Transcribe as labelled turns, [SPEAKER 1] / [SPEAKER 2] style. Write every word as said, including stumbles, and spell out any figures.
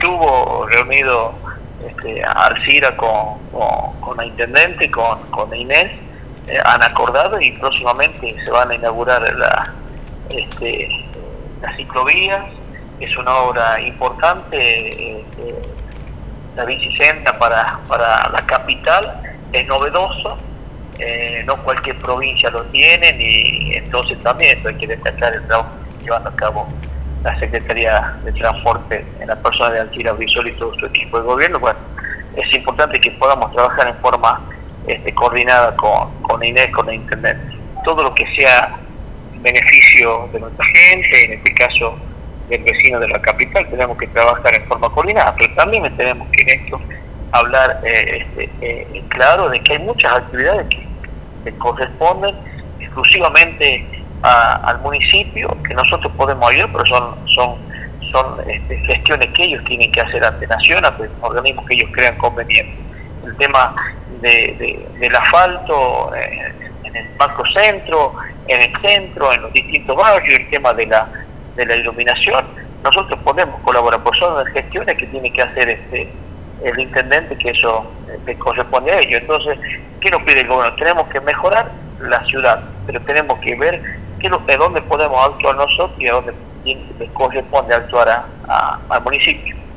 [SPEAKER 1] estuvo reunido este, Alcira con, con, con la intendente, con, con Inés, eh, han acordado y próximamente se van a inaugurar la, este, las ciclovías. Es una obra importante, este, la bicicenta para, para la capital, es novedoso, eh, no cualquier provincia lo tiene, y entonces también esto hay que destacar el trabajo que está llevando a cabo la Secretaría de Transporte en la persona de Alcira Brizuela y todo su equipo de gobierno. Bueno, es importante que podamos trabajar en forma este, coordinada con, con Inés, con la intendente. Todo lo que sea en beneficio de nuestra gente, en este caso del vecino de la capital, tenemos que trabajar en forma coordinada, pero también tenemos que en esto hablar eh, este, eh, claro de que hay muchas actividades que, que corresponden exclusivamente a, al municipio, que nosotros podemos ayudar, pero son son son este, gestiones que ellos tienen que hacer ante Nación, ante organismos que ellos crean convenientes. El tema de, de, del asfalto eh, en el macro centro, en el centro, en los distintos barrios, el tema de la de la iluminación, nosotros podemos colaborar, pues son las gestiones que tiene que hacer este el intendente, que eso le corresponde a ellos. Entonces, ¿qué nos pide el gobierno? Tenemos que mejorar la ciudad, pero tenemos que ver qué, de dónde podemos actuar nosotros y a dónde le corresponde actuar a, a, al municipio.